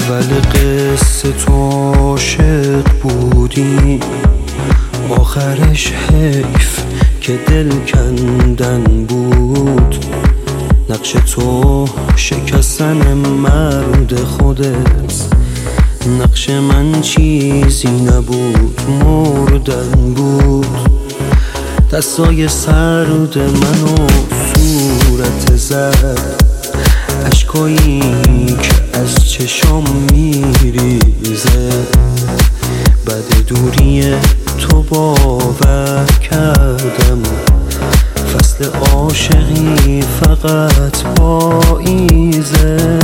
ولی قصه تو عاشق بودی، آخرش حیف که دل کندن بود. نقش تو شکستن مرد خودت، نقش من چیزی نبود، مردن بود. دستای سرد منو صورت زد، اشکایی که از چشام میریزه. بعد دوری تو باور کردم فصل عاشقی فقط پاییزه.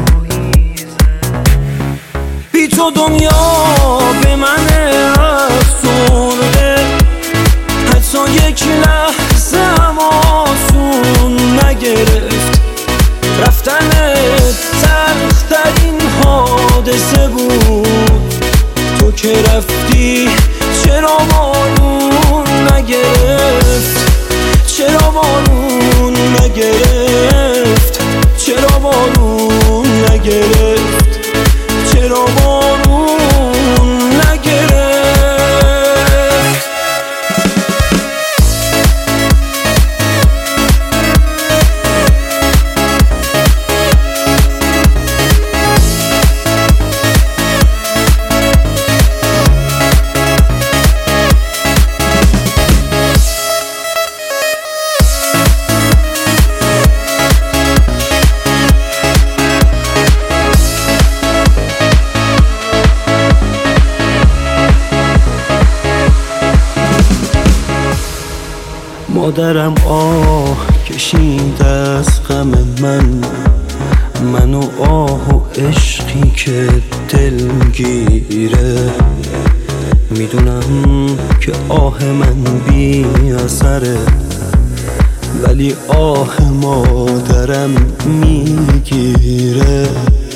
بی تو دنیا به من افسرده، حتی یک لحظه هم آسون نگرفت. رفتنت سخت‌ترین حادثه بود، تو که رفتی چرا بارون نگرفت؟ چرا بارون نگرفت؟ چرا بارون نگرفت؟ چرا بارون نگرفت؟ مادرم آه کشید از غم من و آه و عشقی که دلگیره. میدونم که آه من بی اثره، ولی آه مادرم میگیره.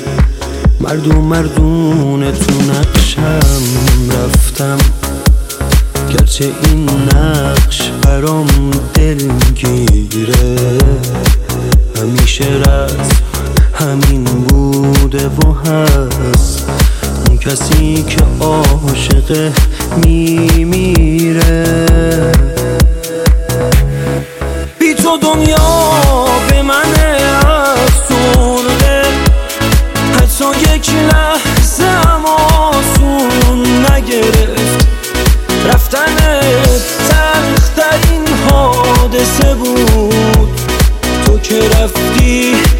مردونه تو نقشم رفتم، گرچه این نقش برام دلگیره. همیشه رسم همین بوده و هست، اون کسی که عاشقه میمیره. بی تو دنیا به من افسرده، حتی یک لحظه هم آسون نگرفت. رفتنت سخت‌ترین حادثه بود، تو که رفتی